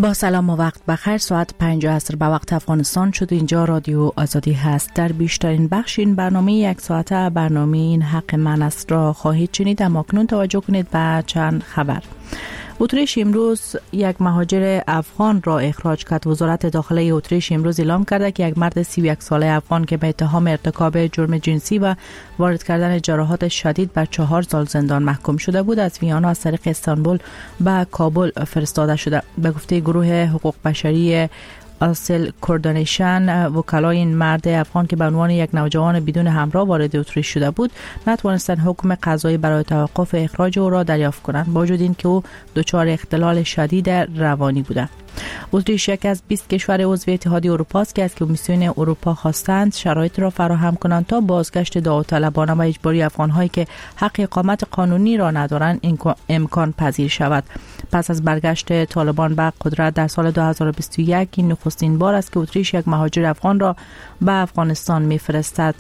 با سلام و وقت بخیر. ساعت 5 عصر به وقت افغانستان شد. اینجا رادیو آزادی هست. در بیشترین بخش این برنامه یک ساعته برنامه این حق من است را خواهید شنید. اما اکنون توجه کنید به چند خبر. اتریش امروز یک مهاجر افغان را اخراج کرد. وزارت داخله اتریش امروز اعلام کرده که یک مرد 31 ساله افغان که به اتهام ارتکاب جرم جنسی و وارد کردن جراحات شدید به 4 سال زندان محکوم شده بود، از ویانا از طریق استانبول به کابل فرستاده شده. به گفته گروه حقوق بشری اصل کوردینیشن، وکلای این مرد افغان که به عنوان یک نوجوان بدون همراه وارد اتریش شده بود نتوانستند حکم قضایی برای توقف اخراج او را دریافت کنند، با وجود اینکه او دچار اختلال شدید روانی بوده. اتریش یک از 20 کشور عضو اتحادیه اروپا است که از کمیسیون اروپا خواستند شرایط را فراهم کنند تا بازگشت داوطلبانه و اجباری افغان‌هایی که حق اقامت قانونی را ندارند امکان پذیر شود. پس از برگشت طالبان به قدرت در سال 2021 این نخستین بار است که اتریش یک مهاجر افغان را به افغانستان می‌فرستد.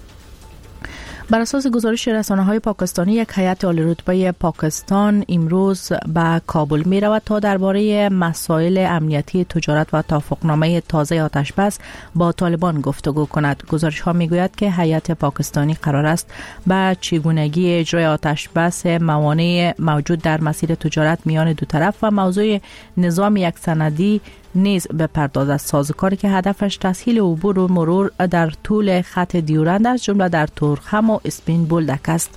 بر اساس گزارش رسانه‌های پاکستانی، یک هیئت عالی‌رتبه پاکستان امروز به کابل می‌رود تا درباره مسائل امنیتی، تجارت و توافقنامه تازه آتش‌بس با طالبان گفتگو کند. گزارش‌ها می‌گوید که هیئت پاکستانی قرار است به چگونگی اجرای آتش‌بس، موانع موجود در مسیر تجارت میان دو طرف و موضوع نظام یک سندی نیز بپردازد. سازوکاری که هدفش تسهیل عبور و مرور در طول خط دیورند از جمله در تورخم و اسپین بولدک است.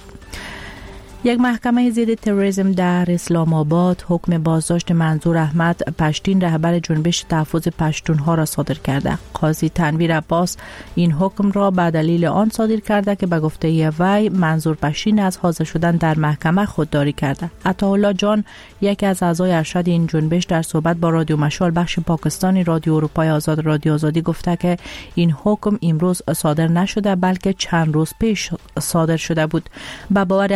یک محکمه ضد تروریسم در اسلام آباد حکم بازداشت منظور احمد پشتین، رهبر جنبش تحفظ پشتونها را صادر کرده. قاضی تنویر عباس این حکم را به دلیل آن صادر کرده که به گفته وی منظور پشتین از حاضر شدن در محکمه خودداری کرده. عطاالله جان، یکی از اعضای ارشد این جنبش، در صحبت با رادیو مشال بخش پاکستانی رادیو اروپای آزاد رادیو آزادی گفته که این حکم امروز صادر نشده بلکه چند روز پیش صادر شده بود. به باور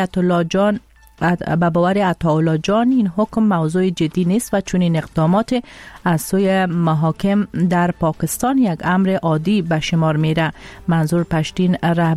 عطاالله جان این حکم موضوع جدی نیست و چون این اقدامات از سوی محاکم در پاکستان یک امر عادی به شمار میره. منظور پشتین،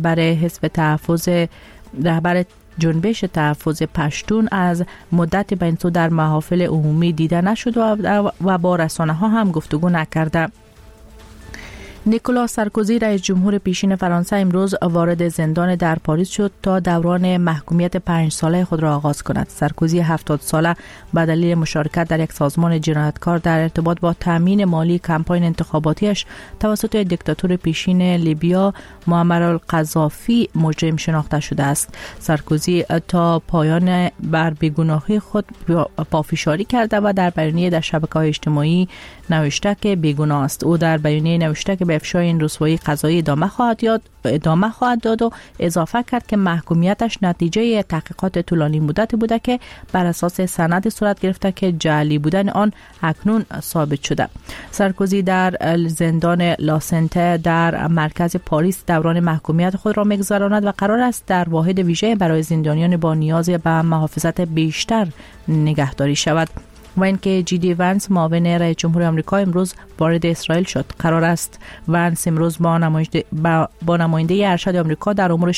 رهبر جنبش تحفظ پشتون، از مدت به این سو در محافل عمومی دیده نشد و با رسانه ها هم گفتگو نکرده. نیکولا سارکوزی، رئیس جمهور پیشین فرانسه، امروز وارد زندان در پاریس شد تا دوران محکومیت 5 ساله خود را آغاز کند. سارکوزی 70 ساله به دلیل مشارکت در یک سازمان جنایتکار در ارتباط با تامین مالی کمپاین انتخاباتیش توسط دیکتاتور پیشین لیبیا معمر القذافی مجرم شناخته شده است. سارکوزی تا پایان بر بیگناهی خود پافشاری کرده و در بیانیه در شبکه‌های اجتماعی نوشته که بیگناه است. او در بیانیه نوشته که به افشای این رسوایی قضایی ادامه خواهد داد و اضافه کرد که محکومیتش نتیجه تحقیقات طولانی مدت بوده که بر اساس سند صورت گرفته که جعلی بودن آن اکنون ثابت شده. سارکوزی در زندان لاسنته در مرکز پاریس دوران محکومیت خود را می‌گذراند و قرار است در واحد ویژه برای زندانیان با نیاز به محافظت بیشتر نگهداری شود. و اینکه جی دی ونس، معاون رئیس جمهور آمریکا، امروز وارد اسرائیل شد. قرار است ونس امروز با نماینده ارشد آمریکا در امور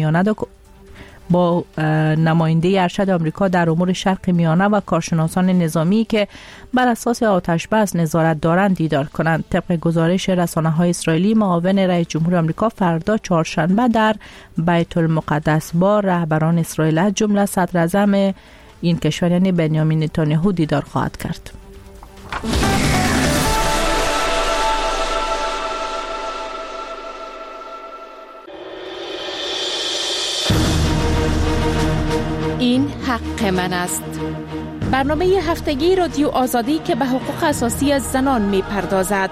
شرق میانه و کارشناسان نظامی که بر اساس آتش‌بس نظارت دارند دیدار کنند. طبق گزارش رسانه‌های اسرائیلی، معاون رئیس جمهور آمریکا فردا چهارشنبه در بیت المقدس با رهبران اسرائیل از جمله صدر اعظم این کشور یعنی بنیامین نتانیاهو دیدار خواهد کرد. این حق من است. برنامه هفتگی رادیو آزادی که به حقوق اساسی زنان می‌پردازد.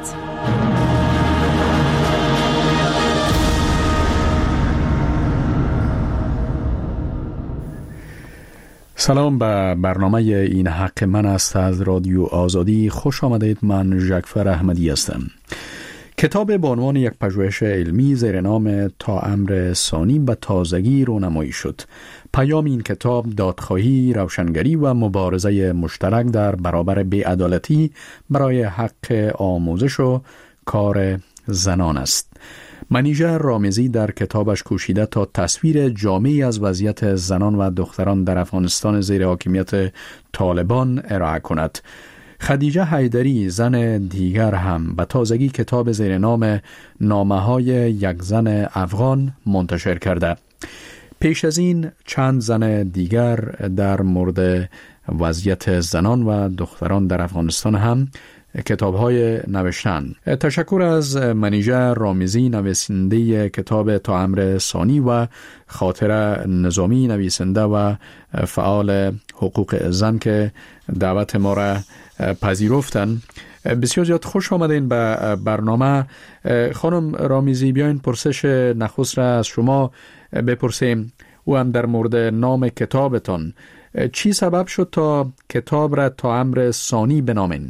سلام به برنامه این حق من است از رادیو آزادی. خوش آمدید. من ژکفر احمدی هستم. کتاب با عنوان یک پژوهش علمی زیر نام تا امر ثانی به تازگی رونمایی شد. پیام این کتاب دادخواهی، روشنگری و مبارزه مشترک در برابر بی‌عدالتی برای حق آموزش و کار زنان است. منیژه رامزی در کتابش کوشیده تا تصویر جامعی از وضعیت زنان و دختران در افغانستان زیر حاکمیت طالبان ارائه کند. خدیجه حیدری زن دیگر هم به تازگی کتاب زیر نام نامه‌های یک زن افغان منتشر کرده. پیش از این چند زن دیگر در مورد وضعیت زنان و دختران در افغانستان هم کتاب‌های نوشتن. تشکر از منیژه رامیزی نویسنده کتاب تا امر ثانی و خاطره نظامی نویسنده و فعال حقوق زن که دعوت ما را پذیرفتن. بسیار زیاد خوش آمدین به برنامه. خانم رامیزی، بیاین پرسش نخست را از شما بپرسیم و هم در مورد نام کتابتان. چی سبب شد تا کتاب را تا امر ثانی بنامین؟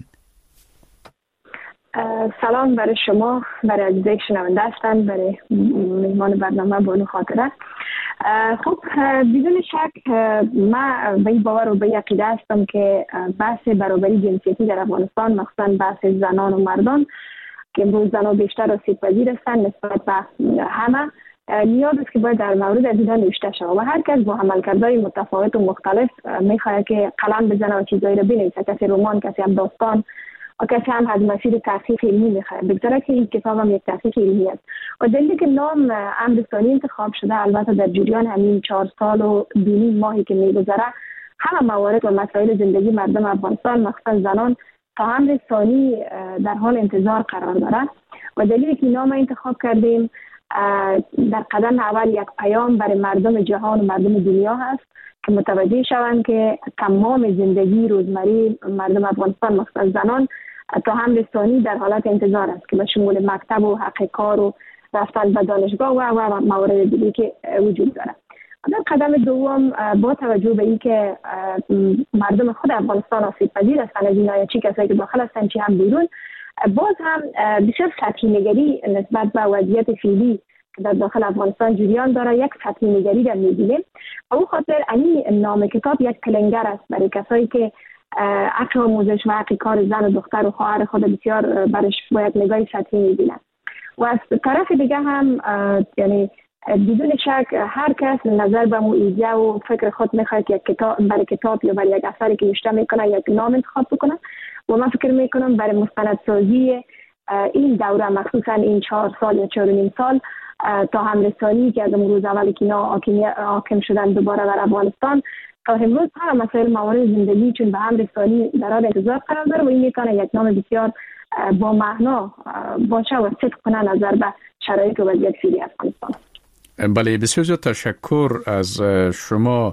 سلام برای شما، برای عزیزای شنونده هستند، برای مهمان برنامه بانو خاطره. خب بدون شک من به این باور و به عقیده هستم که بحث برابری جنسیتی در افغانستان، مخصوصا بحث زنان و مردان که امروز زنان بیشتر آسیب‌پذیر هستند نسبت به همه، نیاز است که باید در مورد از اینا نوشته شود و هر کس با عملکردهای متفاوت و مختلف میخواهد که قلم بزنه و چیزایی رو بنویسه. کسی رمان، کسی هم داستان و کسی هم از مسیر تحقیق علمی میخواهد. بگذاره که این کتاب هم یک تحقیق علمی است و دلیلی که نام امر ثانی انتخاب شده، البته در جریان همین 4 سال و 2.5 ماهی که میگذره همه موارد و مسائل زندگی مردم افغانستان مخصوصا زنان تا امر ثانی در حال انتظار قرار داره و دلیلی که نام انتخاب کردیم در قدم اول یک پیام برای مردم جهان و مردم دنیا هست که متوجه شوند که تمام زندگی روزمره مردم افغانستان مخصوصا زنان تا حمل ثانی در حالت انتظار است که به شمول مکتب و حق کار و رفتن به دانشگاه و موارد دیگه که وجود داره. در قدم دوم با توجه به اینکه مردم خود افغانستان آسیب پذیر هستند از اینها، چی کسایی که داخل هستند چی هم بیرون، باز هم بسیار سطحی نگری نسبت به وضعیت فعلی که در داخل افغانستان جریان داره، یک سطحی نگری در می‌بینیم. به او خاطر این نام کتاب یک کلنگر است برای کسایی که حق آموزش و حق کار زن و دختر و خواهر خود بسیار برش باید نگاه سطحی می‌بینن. و از طرف دیگه هم یعنی بدون شک هر کس نظر به ایده و فکر خود میخواد که یک کتاب برای کتاب یا برای یک اثری که نوشته میکنه یک نام انتخاب بکنه و من فکر میکنم برای مستندسازی این دوره مخصوصا این 4 سال یا 4.5 سال تا حمله ثانی که از امروز اولی که حاکم شدن دوباره بر افغانستان تا امروز هم مسائل موارد زندگی چون به حمله ثانی در حال انتظار قرار داره و این میتونه یک نام بسیار با معنا باشه و صدق کنه نظر به شرایط و وضعیت فعلی افغانستان. بله، بسیار زیاد تشکر از شما.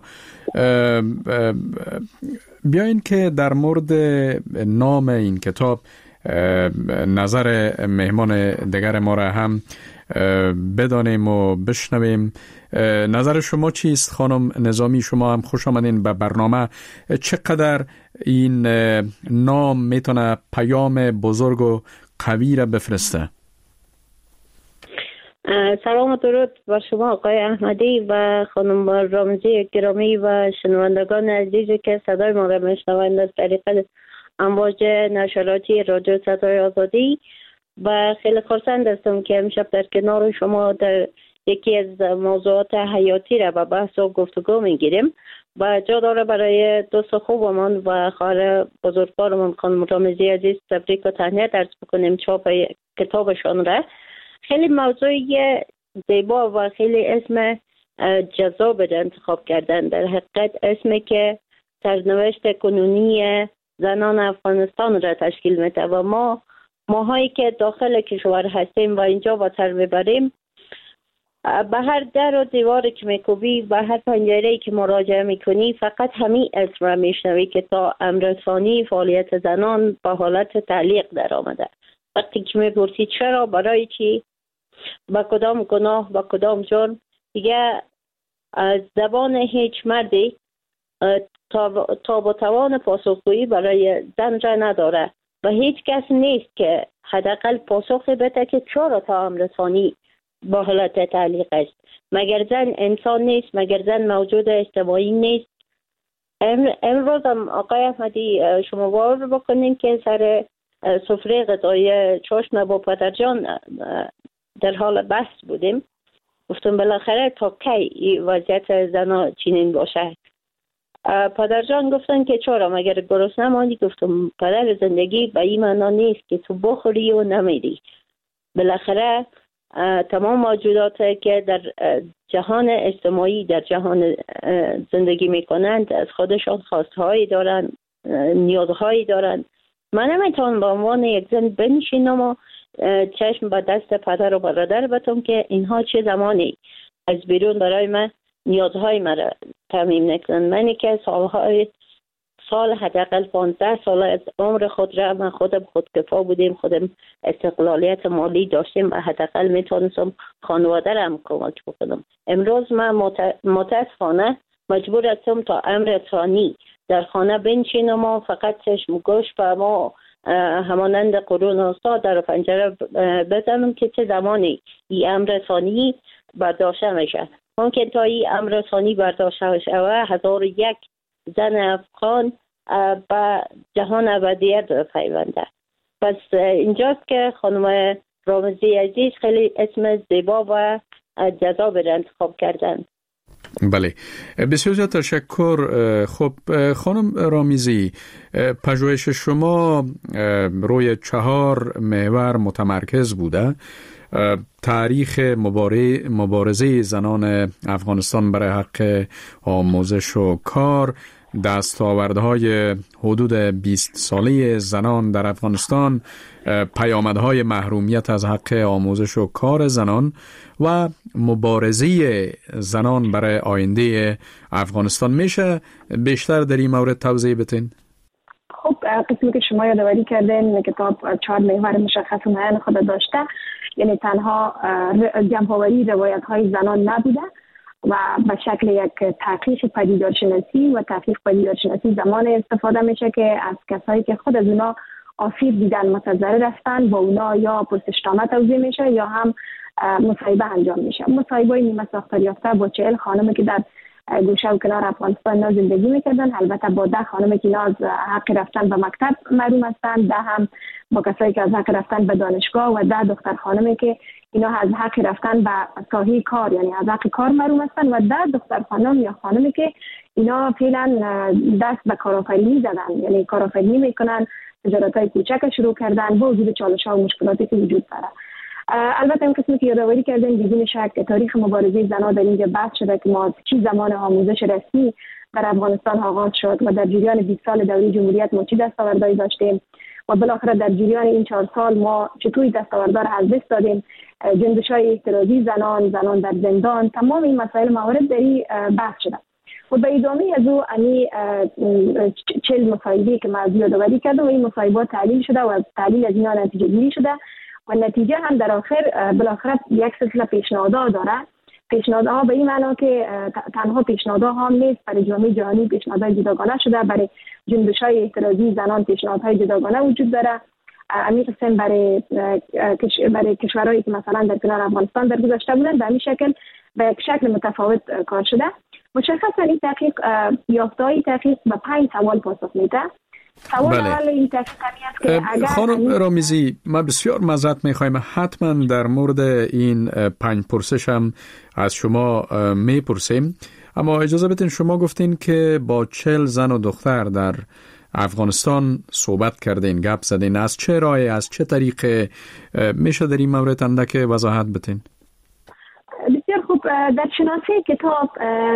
بیاین که در مورد نام این کتاب نظر مهمان دیگر ما را هم بدانیم و بشنویم. نظر شما چیست خانم نظامی؟ شما هم خوش آمدین به برنامه. چقدر این نام میتونه پیام بزرگ و قوی را بفرسته؟ سلام و درود بر شما آقای احمدی و خانم رامزی گرامی و شنوندگان عزیزی که صدای ما را میشنوند از طریق امواج نشراتی رادیو صدای آزادی. و خیلی خرسند هستم که امشب در کنار شما در یکی از موضوعات حیاتی را به بحث و گفتگو میگیریم و جا داره برای دوست خوبمان و خواهر بزرگوارمان خانم رامزی عزیز تبریک و تهنیت عرض بکنیم چاپ کتابشان را. خیلی موضوع زیبا و خیلی اسم جذاب انتخاب کردن. در حقیقت اسمی که سرنوشت کنونی زنان افغانستان را تشکیل میده و ماهایی که داخل کشور هستیم و اینجا وطن میبریم به هر در و دیواری که میکوبی و هر پنجره‌ای که مراجعه میکنی فقط همین اسم را میشنوی که تا امر ثانی فعالیت زنان با حالت تعلیق در آمده. وقتی که میپرسی چرا، برای چی، با کدام گناه، با کدام جرم، دیگه از زبان هیچ مردی تا با توان پاسخگویی برای زن را نداره و هیچ کس نیست که حداقل پاسخی بده که چرا تا امر ثانی با حالت تعلیق است. مگر زن انسان نیست؟ مگر زن موجود اجتماعی نیست؟ امروز هم آقای احمدی شما باور بکنین که سر سفره غذای چاشن با پدرجان در حال بحث بودیم. گفتم بالاخره تا کی وضعیت زنا چنین باشه؟ پدرجان گفتن که چرا مگر گرسنه ماندی؟ گفتم پدر، زندگی به این معنا نیست که تو بخوری و نمیری. بالاخره تمام موجوداتی که در جهان اجتماعی، در جهان زندگی میکنند، از خودشان خواستهایی دارند، نیازهایی دارند. من نمیتونم به عنوان یک زن بنشینم و چشم به دست پدر و برادر بتم که اینها چه زمانی از بیرون برای من نیازهای مرا تامین نکنند. منی که سال حداقل 15 سال از عمر خود را من خودم خودکفا بودیم، خودم استقلالیت مالی داشتیم و حداقل میتونستم خانواده را هم کمک بکنم. امروز من متاسفانه مجبور هستم تا امر ثانی در خانه بنشینم و فقط چشم گوش به ما همانند قرون وسطا در پنجره بزنم که چه زمانی این امر ثانی برداشته میشه. ممکن تا این امر ثانی برداشته شود 1001 زن افغان به جهان ابدیت پیونده. پس اینجاست که خانم رامزی عزیز خیلی اسم زیبا و جذاب را انتخاب کردند. بله، بسیار تشکر. خب خانم رامزی، پژوهش شما روی 4 محور متمرکز بوده: تاریخ مبارزه زنان افغانستان برای حق آموزش و کار، دستاوردهای حدود 20 ساله زنان در افغانستان، پیامدهای محرومیت از حق آموزش و کار زنان و مبارزه زنان برای آینده افغانستان. میشه بیشتر در این مورد توضیح بدین؟ خب قسمی که شما یادآوری کردین کتاب 4 محور مشخص و معین خود داشته، یعنی تنها جمع‌آوری روایت‌های زنان نبوده و به شکل یک تحقیق پدیدارشناسی و تحقیق پدیدارشناسی زمان استفاده میشه که از کسایی که خود از اونا آسیب دیدن متضرر هستن با اونا یا پرسشنامه توزیع میشه یا هم مصاحبه انجام میشه. مصاحبه نیمه ساختار یافته با 40 خانمی که در گوشه و کنار افغانستان زندگی میکردن، البته با 10 خانمی که از حق رفتن به مکتب محروم هستند، 10 هم با کسایی که از حق رفتن به دانشگاه و 10 دختر خانمی که اینا از حق رفتن به ساحه کار یعنی از حق کار محروم هستند و 10 دختر خانم یا خانمی که اینا فعلا دست به کارآفرینی زدن، یعنی کارآفرینی میکنن، تجارت‌های کوچک شروع کردن با وجود چالش‌ها و مشکلاتی که وجود داره. البته این قسمی که یادآوری کردن بدون شک تاریخ مبارزه زنان در اینجا بحث شده که ما چی زمان آموزش رسمی در افغانستان آغاز شد و در جریان 20 سال دوره جمهوریت ما چی دستاوردهایی داشتیم و بالاخره در جریان این 4 سال ما چطوری دستاوردها را از دست دادیم، جنبش‌های اعتراضی زنان در زندان، تمام این مسائل موارد در این بحث شده. و به ادامه از او انی 40 مصاحبه که ما یادآوری کردم و این مصاحبات تحلیل شده و از تحلیل از اینا نتیجه گیری شده و نتیجه هم در آخر بالاخره یک سلسله پیشنهادها داره. پیشنهادها به این معنا که تنها پیشنهادها هم نیست، برای جامعه جهانی پیشنهادهای جداگانه شده، برای جنبش‌های اعتراضی زنان پیشنهادهای جداگانه وجود داره. همین قسم برای کشورهایی که مثلا در کنار افغانستان در گذشته بودن به همین شکل به یک شکل متفاوت کار شده. مشخصا این تحقیق یافته‌های تحقیق به 5 سوال پاسخ میده. سوال اول این تحقیق است که خانم رامزی، ما بسیار معذرت میخوایم، حتما در مورد این 5 پرسش هم از شما میپرسیم، اما اجازه بدین شما گفتین که با 40 زن و دختر در افغانستان صحبت کردین، گپ زدین، از چه راهی، از چه طریق میشه در این مورد اندک وضاحت بدین؟ بسیار خوب. در شناسه کتاب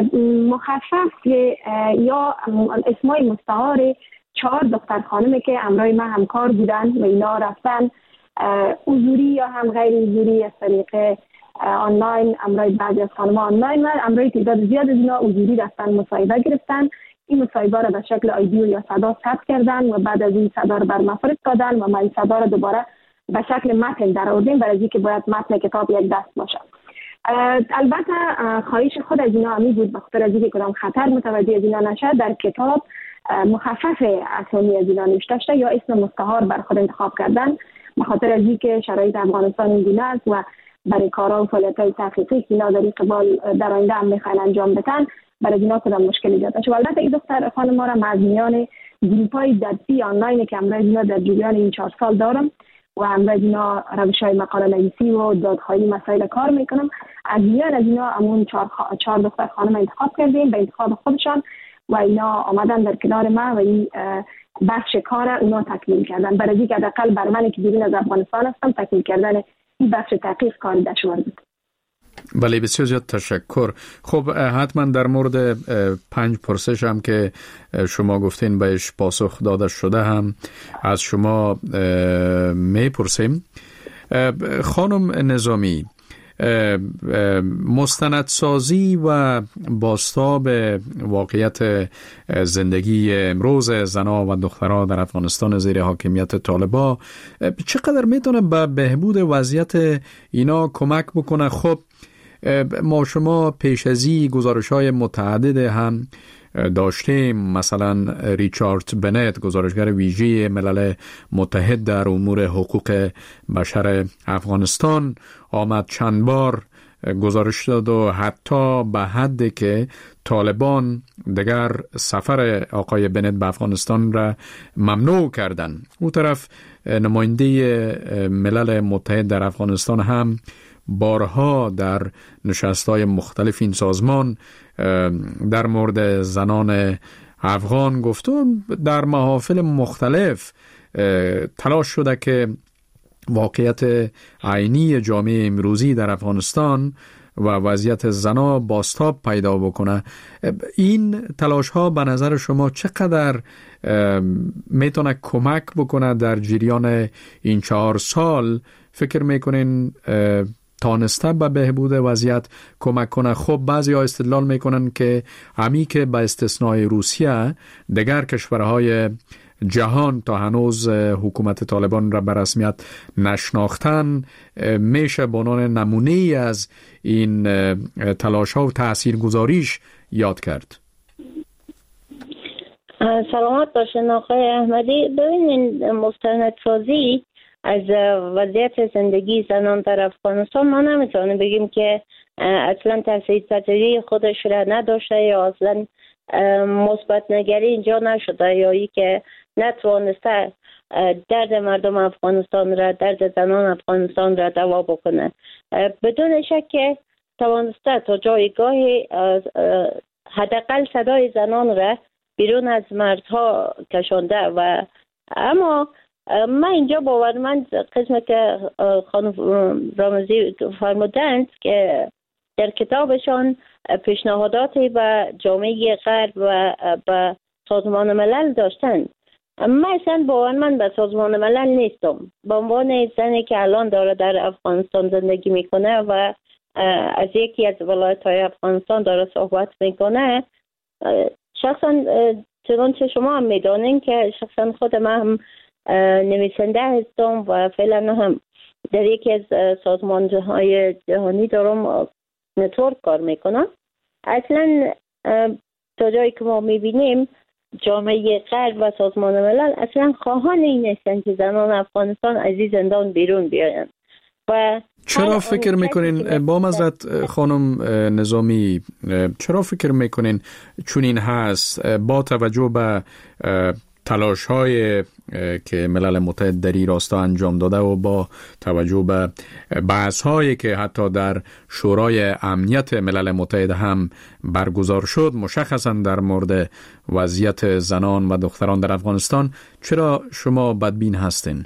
مخفف یا اسمای مستعار 4 دختر خانمی که همراه من همکار بودن و اینا رفتن حضوری یا هم غیر حضوری از طریق آنلاین، همراه بعضی از خانم‌ها آنلاین و همراه تعداد زیاد از اینا حضوری رفتن، مصاحبه گرفتن. این مصاحبه را به شکل آیدیو یا صدا ثبت کردن و بعد از این صدا را بر ما فرستادن و ما این صدا را دوباره به شکل متن درآوردیم برای اینکه باید متن کتاب یک دست باشه. البته خواهش خود از اینا همی بود بخاطر از اینکه کدام خطر متوجه از اینا نشه در کتاب مخفف اسامی از اینا نوشته شده یا اسم مستعار بر خود انتخاب کردن بخاطر از اینکه شرایط افغانستان اینگونه است و برای کارها و فعالیت‌های تحقیقی که اینا در اقبال در آینده هم میخواین انجام بدن برای اینا کدام مشکل ایجاد نشه. البته این دختر خانم ما را از میان گروپ‌های درسی آنلاین که همراه اینا در جریان این 4 سال دارم و همراه اینا روش‌های مقاله نویسی و دادخواهی مسائل کار میکنم، از میان از اینا همون 4 دختر خانم انتخاب کردیم به انتخاب خودشان و اینا آمدن در کنار ما و این بخش کار اونا تکمیل کردن. برای اینکه حداقل بر من که بیرون از افغانستان هستم تکمیل کردن این بخش تحقیق کار دشوار بود. بله، بسیار زیاد تشکر. خب حتما در مورد 5 پرسش هم که شما گفتین بهش پاسخ داده شده هم از شما میپرسیم. خانم نظامی، مستندسازی و بازتاب واقعیت زندگی امروز زنان و دختران در افغانستان زیر حاکمیت طالبان چقدر میتونه به بهبود وضعیت اینا کمک بکنه؟ خب ما شما پیش ازی گزارش‌های متعدد هم داشتیم، مثلا ریچارد بنت گزارشگر ویژه ملل متحد در امور حقوق بشر افغانستان آمد چند بار گزارش داد و حتی به حدی که طالبان دیگر سفر آقای بنت به افغانستان را ممنوع کردن. اون طرف نماینده ملل متحد در افغانستان هم بارها در نشست‌های مختلف این سازمان در مورد زنان افغان گفتون، در محافل مختلف تلاش شده که واقعیت عینی جامعه امروزی در افغانستان و وضعیت زنا بازتاب پیدا بکنه. این تلاش ها به نظر شما چقدر میتونه کمک بکنه در جریان این 4 سال؟ فکر میکنین تانسته به بهبود وضعیت کمک کنه؟ خب بعضی ها استدلال میکنن که همی که به استثنای روسیه دیگر کشورهای جهان تا هنوز حکومت طالبان را به رسمیت نشناختن میشه به عنوان نمونه از این تلاش ها و تاثیرگذاریش یاد کرد. سلامت باشین آقای احمدی. ببینین، مستندسازی از وضعیت زندگی زنان در افغانستان ما نمیتونیم بگیم که اصلا تاثیرپذیری خودش را نداشته یا اصلا مثبت نگری اینجا نشده یا ای که نتوانسته درد مردم افغانستان را، درد زنان افغانستان را دوا بکنه. بدون شک که توانسته تا جایگاهی حداقل صدای زنان را بیرون از مردها کشانده و اما من اینجا باورمند قسمت که خانم رامزی فرمودند که در کتابشان پیشنهاداتی به جامعه غرب و به سازمان ملل داشتند. من اصلا باورمند به سازمان ملل نیستم. به عنوان زنی که الان داره در افغانستان زندگی میکنه و از یکی از ولایت‌های افغانستان داره صحبت میکنه، شخصا چنانچه شما هم میدانین که شخصا خود من هم نویسنده هستم و فعلا هم در یکی از سازمان‌های جهانی دارم نتورک کار میکنم. اصلا تا جایی که ما میبینیم جامعه غرب و سازمان ملل اصلا خواهان این نیستن که زنان افغانستان از این زندان بیرون بیاین. و چرا فکر میکنین با معذرت خانم نظامی، چرا فکر میکنین چون این هست با توجه به تلاش های که ملل متحد در این راستا انجام داده و با توجه به بحث هایی که حتی در شورای امنیت ملل متحد هم برگزار شد مشخصا در مورد وضعیت زنان و دختران در افغانستان، چرا شما بدبین هستین؟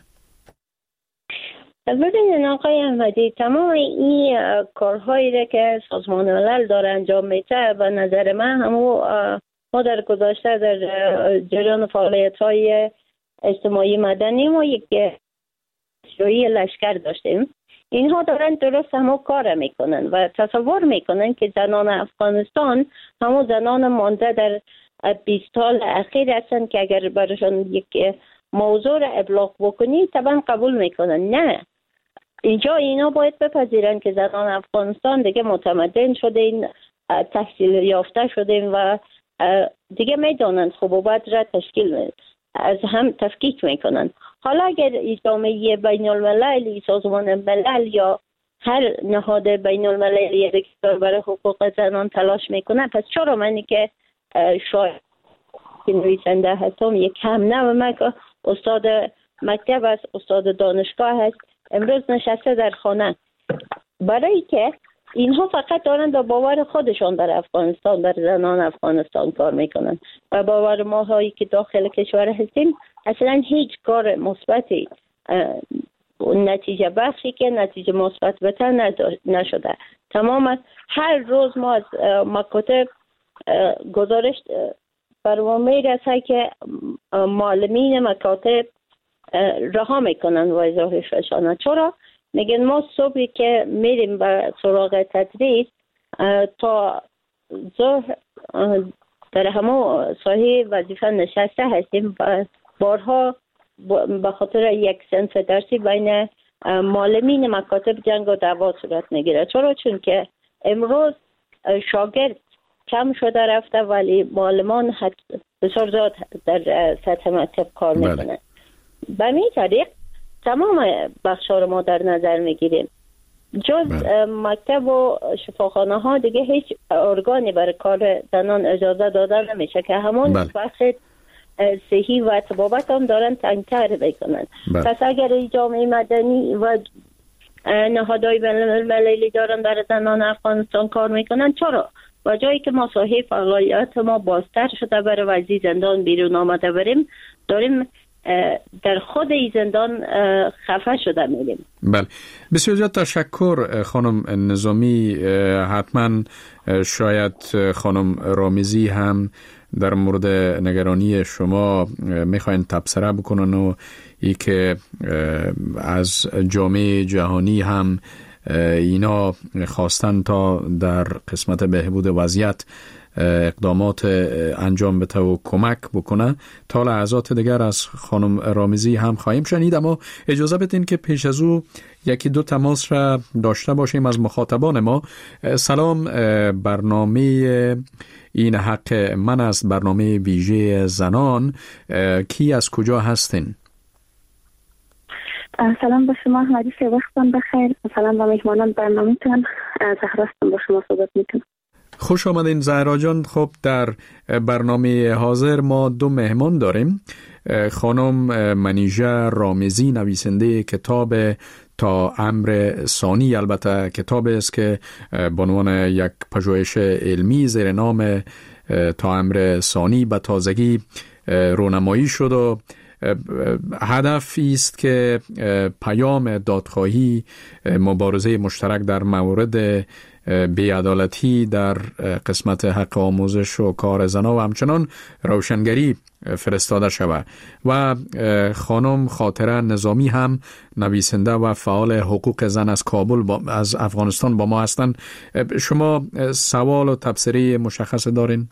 ببینید آقای احمدی، تمام این کارهایی که سازمان ملل داره انجام میده و نظر من همو ما در گذشته در جریان فعالیت‌های اجتماعی مدنی ما یک شوری لشکر داشتیم. اینها دارن درست همو کار میکنن و تصور میکنن که زنان افغانستان همو زنان مانده در 20 سال اخیر هستن که اگر براشون یک موضوع را ابلاغ بکنی طبعا قبول میکنن. نه، اینجا اینا باید بپذیرن که زنان افغانستان دیگه متمدن شدین، تحصیل یافته شدین و دیگه میدونن خوب و بد را تشکیل از هم تفکیک میکنن. حالا اگر جامعه بین الملل، سازمان ملل یا هر نهاد بین المللی که برای حقوق زنان تلاش میکنه، پس چرا منی که شاید نویسنده هستم یک کم نه و من که استاد مکتب است، استاد دانشگاه هست، امروز نشسته در خانه برای که اینها فقط دارن در باور خودشان در افغانستان، در زنان افغانستان کار میکنن و باور ما هایی که داخل کشور هستیم اصلا هیچ کار مثبتی نتیجه بخشی که نتیجه مثبت بته نشده. تمام هر روز ما از مکاتب گزارش بر ما میرسه که معلمین مکاتب رها میکنن و اظهارشان. چرا؟ میگن ما صبحی که میریم به سراغ تدریس تا ظهر در همه ساحه وظیفه نشسته هستیم و بارها به خاطر یک صنف درسی بین معلمین مکاتب جنگ و دعوا صورت میگیره. چرا؟ چون که امروز شاگرد کم شده رفته ولی معلمان بسیار زیاد در سطح مکتب کار میکنن. به این طریق تمام بخش‌ها رو ما در نظر میگیریم. جز مکتب و شفاخانه ها دیگه هیچ ارگانی برای کار زنان اجازه داده نمیشه که همون بخش صحی و طبابت هم دارن تنگتر بکنن. پس اگر جامعه مدنی و نهادهای بین‌المللی دارن برای زنان افغانستان کار میکنن، چرا؟ و جایی که ما ساحه فعالیت ما بازتر شده برای وزی زندان بیرون آمده بریم، داریم در خود این زندان خفه شده میریم. بله، بسیار زیاد تشکر خانم نظامی. حتما شاید خانم رامیزی هم در مورد نگرانی شما میخواین تبصره بکنن و ای که از جامعه جهانی هم اینا خواستن تا در قسمت بهبود وضعیت اقدامات انجام بده و کمک بکنه. تا لحظات دیگر از خانم رامیزی هم خواهیم شنید، اما اجازه بدین که پیش از او یکی دو تماس را داشته باشیم از مخاطبان ما. سلام، برنامه این حق من است، برنامه ویژه زنان. کی از کجا هستین؟ سلام به شما احمدی، وقتتون بخیر. سلام به مهمانان برنامه‌تون. زهرا هستم، با شما صحبت میکنم. خوش آمدین زهرا جان. خب در برنامه حاضر ما دو مهمان داریم. خانم منیژه رامیزی، نویسنده کتاب تا امر ثانی، البته کتاب است که به عنوان یک پژوهش علمی زیر نام تا امر ثانی به تازگی رونمایی شد و هدف است که پیام دادخواهی، مبارزه مشترک در مورد بی‌عدالتی در قسمت حق آموزش و کار زنان و همچنان روشنگری فرستاده شود. و خانم خاطره نظامی هم نویسنده و فعال حقوق زن از کابل از افغانستان با ما هستند. شما سوال و تبصره مشخص دارین؟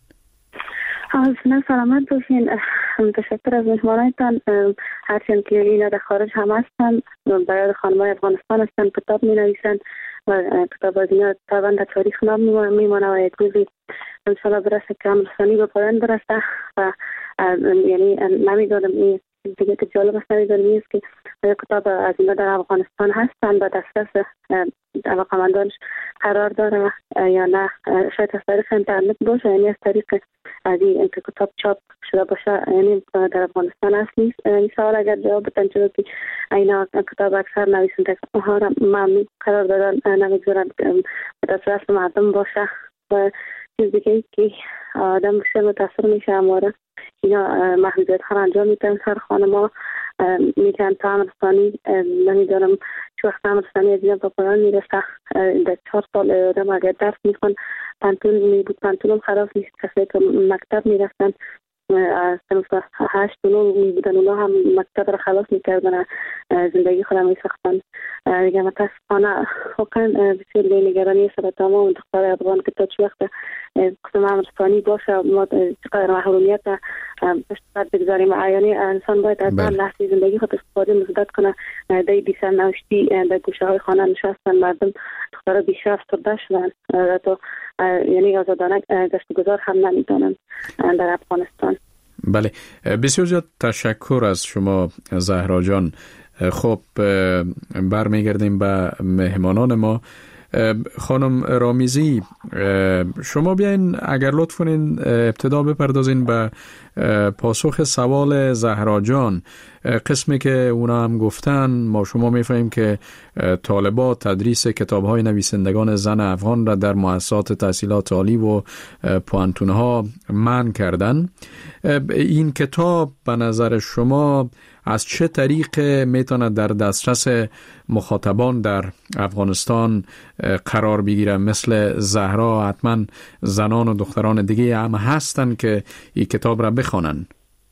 نه، سلامت باشین. تشکر از مهمانایتان. هرچند که اینا در خارج هم هستن، برای خانمای افغانستان هستن، کتاب می نویسن و کتاب از اینا طبعا در تاریخ نام میمانه و یک روزی انشاءالله برسه که امر ثانی به پایان برسه. و یعنی نمیدانم این دیگه که جالب است، نمیدانم این است که کتاب از اینا در افغانستان هستن و دسترس علاقمندانش قرار داره یا نه. شاید از طریق اینترنت باشه، یعنی از طریق از این که کتاب چاپ شده باشه، یعنی در افغانستان هست نیست. این سوال اگر جواب بدن، چرا که اینا کتاب اکثر نویسنده ها را ممنوع قرار دادن، نمیگذارن به دسترس مردم باشه. و چیز دیگه که آدم بسیار متاثر میشه، اماره اینا محدودیت ها را انجام میدن. هر خانما میگن تا امر ثانی، نمیدانم چه وقت امر ثانی از اینا به پایان میرسه. در 4 سال آدم اگر درس میخوان، پانتون میبود، پانتونم خلاص نیست. کسی که مکتب میرفتن صنف 8 و 9 میبودن، اونا هم مکتب را خلاص میکردن، زندگی خودم میسختن. دیگه متاسفانه واقعا بسیار نگرانی است برای تمام دختر افغان که تا چه وقت قسم امر ثانی باشه، ما چقدر محرومیت پشت سر بگذاریم. یعنی انسان باید از هر لحظه زندگی خود استفاده مثبت کنه. در دیسن نوشتی در گوشه های خانه نشستن، مردم دخترها بیشتر افسرده شدن، تو یعنی آزادانه گشتگذار هم نمیدانن در افغانستان. بله، بسیار زیاد تشکر از شما زهرا جان. خب برمیگردیم به مهمانان ما. خانم رامیزی، شما بیاین اگر لطف کنین ابتدا بپردازین به پاسخ سوال زهرا جان. قسمی که اونا هم گفتن ما شما میفهمیم که طالبات تدریس کتاب‌های نویسندگان زن افغان را در مؤسسات تحصیلات عالی و پوانتون‌ها منع کردن. این کتاب به نظر شما از چه طریق میتونه در دسترس مخاطبان در افغانستان قرار بگیره؟ مثل زهرا حتما زنان و دختران دیگه هم هستن که این کتاب را بخوانن.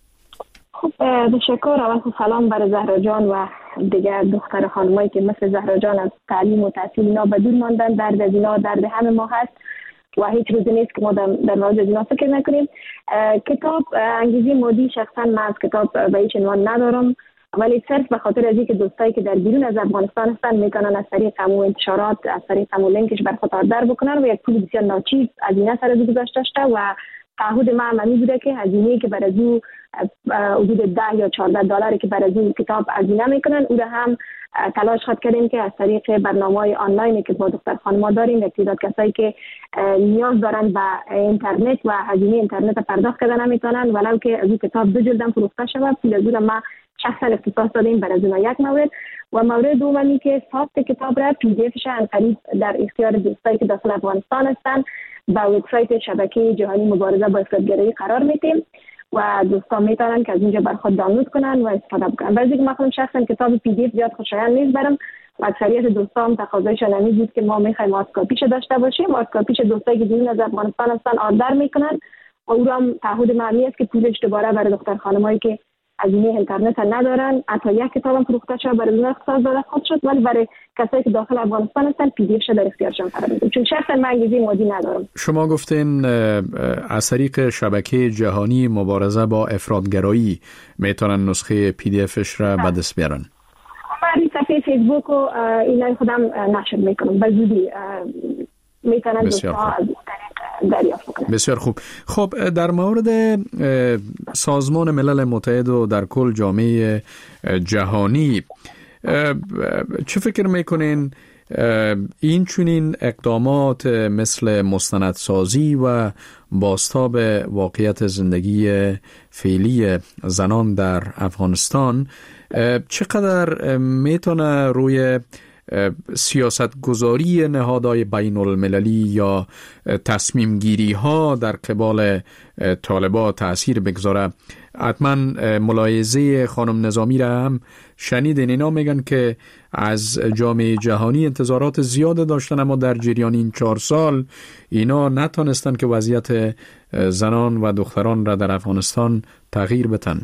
خب تشکر. اول سلام برای زهرا جان و دیگر دختر خانمایی که مثل زهرا جان از تعلیم و تحصیل اینا بدون ماندن. درد از اینا درد همه ما هست و هیچ روزی نیست که ما در مورد اینا فکر نکنیم. کتاب انگیزه مادی شخصا من از کتاب به هیچ عنوان ندارم، ولی صرف به خاطر از اینکه دوستایی که در بیرون از افغانستان هستن میتونن از طریق همون انتشارات، از طریق همون لینکش بر خود آردر بکنن و یک پول بسیار ناچیز از این سر از گذاشته شده و تعهد ما عملی بوده که هزینه‌ای که برای او حدود 10 یا 14 دلاری که برای این کتاب هزینه میکنن او را هم تلاش خود کردیم که از طریق برنامه‌های آنلاینی که با دختر خانم‌ها داریم، یک تعداد کسایی که نیاز دارن به اینترنت و هزینه اینترنت پرداخت کردن نمیتونن، ولو که از این کتاب 2 جلد فروخته شود. پول از ما شخصا اختصاص دادیم برای از یک مورد. و مورد دومی که ساخت کتاب را پی دی افش قریب در اختیار دوستایی که داخل افغانستان هستن با وبسایت شبکه جهانی مبارزه با افراطگرایی قرار میدیم و دوستان میتونن که از اینجا بر خود دانلود کنن و استفاده بکنن. بعضی که مثلا شخصا کتاب پی دی اف زیاد خوشایند نیست برام و اکثریت دوستان تقاضایشون همین بود که ما میخوایم آسکاپیش داشته باشیم. آسکاپیش دوستایی که بیرون از افغانستان هستن آردر میکنن و او هم تعهد معنی است که پولش دوباره برای دختر خانمایی که هزینه اینترنت ندارن حتی یک کتاب هم فروخته شده برای اون اختصاص داده خود شد، ولی برای کسایی که داخل افغانستان هستن پی دی افش در اختیارشون قرار میدیم چون شخصا من انگیزه مادی ندارم. شما گفتین از طریق شبکه جهانی مبارزه با افراطگرایی میتونن نسخه پی دی افش را به دست بیارن. من صفحه فیسبوک و اینا خودم نشر میکنم به زودی میتونن دوستان از دریافت کنن. بسیار خوب. خب در مورد سازمان ملل متحد و در کل جامعه جهانی چه فکر میکنین این چنین اقدامات مثل مستندسازی و بازتاب واقعیت زندگی فعلی زنان در افغانستان چقدر میتونه روی سیاست گذاری نهادهای بین المللی یا تصمیم گیری ها در قبال طالبان تأثیر بگذاره؟ حتما ملاحظه خانم نظامی را هم شنیدین. اینا میگن که از جامعه جهانی انتظارات زیاد داشتن اما در جریان این 4 سال اینا نتونستن که وضعیت زنان و دختران را در افغانستان تغییر بدن.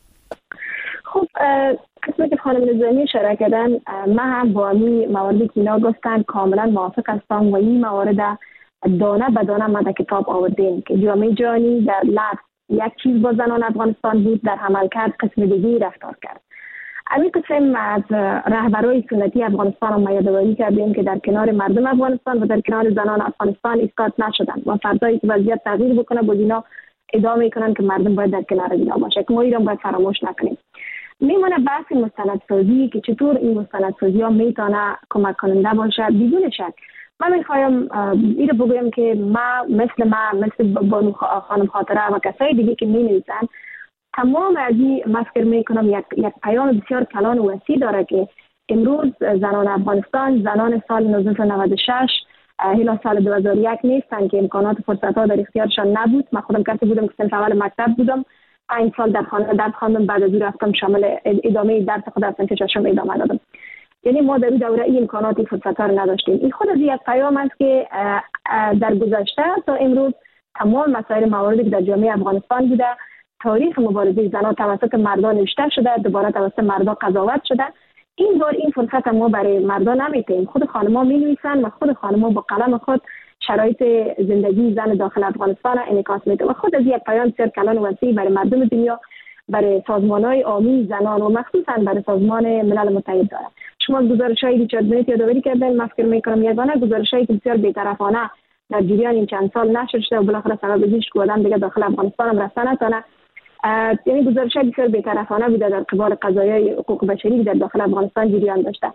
خب قسمت که خانم نظامی اشاره کردن من هم با این مواردی که اینا گفتن کاملا موافق هستم و این موارد دانه به دانه ما در کتاب آوردیم که جامعه جهانی در لحظ یک چیز با زنان افغانستان بود، در عملکرد قسم دیگه رفتار کرد. همین قسم از رهبرای سنتی افغانستان هم یادآوری کردیم که در کنار مردم افغانستان و در کنار زنان افغانستان ایستاد نشدن و فردایی که وضعیت تغییر بکنه با اینا ادامه میکنن که مردم باید در کنار اینا باشه که ما ایران باید فراموش نکنیم. میمونه بحث مستندسازی که چطور این مستندسازی ها میتونه کمک کننده باشه. بدون شک من میخوایم این رو بگویم که مثل بانو خانم خاطره و کسای دیگه که می تمام از این فکر میکنم یک پیام بسیار کلان و وسیع داره که امروز زنان افغانستان زنان سال 1996 هلا سال 2001 نیستن که امکانات فرصت ها در اختیارشان نبود. من خودم کسی بودم که صنف اول مکتب بودم، 5 سال در خانه درس خواندم، بعد از اون رفتم شامل ادامه درس خود رفتم که چشم ادامه دادم. یعنی ما در این دوره این امکانات فرصت ها رو نداشتیم. این خود از یک پیام است که در گذشته تا امروز تمام مسائل مواردی که در جامعه افغانستان بوده، تاریخ مبارزه زنان توسط مردان نوشته شده، دوباره توسط مردان قضاوت شده. این بار این فرصت ما برای مردان نمیتیم. خود خانم‌ها می‌نویسن و خود خانم‌ها با قلم خود شرایط زندگی زن داخل افغانستان انعکاس میده و خود از یک پیام بسیار کلان و وسیع برای مردم دنیا، برای سازمان‌های عامی زنان و مخصوصاً برای سازمان ملل متحد داره. شما گزارش‌های ریچارد بنت یادآوری کردن، من فکر می‌کنم یگانه گزارش‌هایی که بسیار بی‌طرفانه در جریان این چند سال نشر شده و بالاخره سبب ازش که آدم دیگه داخل افغانستان هم رفتن نتونه. یعنی گزارش‌های بسیار بی‌طرفانه بوده در قبال قضایای حقوق بشری در داخل افغانستان جریان داشته.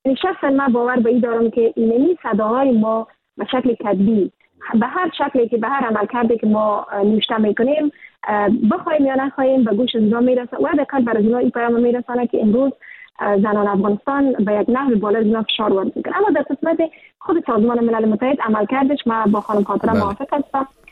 شخصا من باور به این دارم که اینمی صداهای ما به شکل کتبی به هر شکلی که به هر عمل کرده که ما نوشته میکنیم بخوایم یا نخوایم به گوش زنان میرسه و حداقل برای زنان این پیام میرسانه که امروز زنان افغانستان به یک نحو بالا زنان فشار وارد میکنه. اما در قسمت خود سازمان ملل متحد عمل کردش، من با خانم خاطره موافق هستم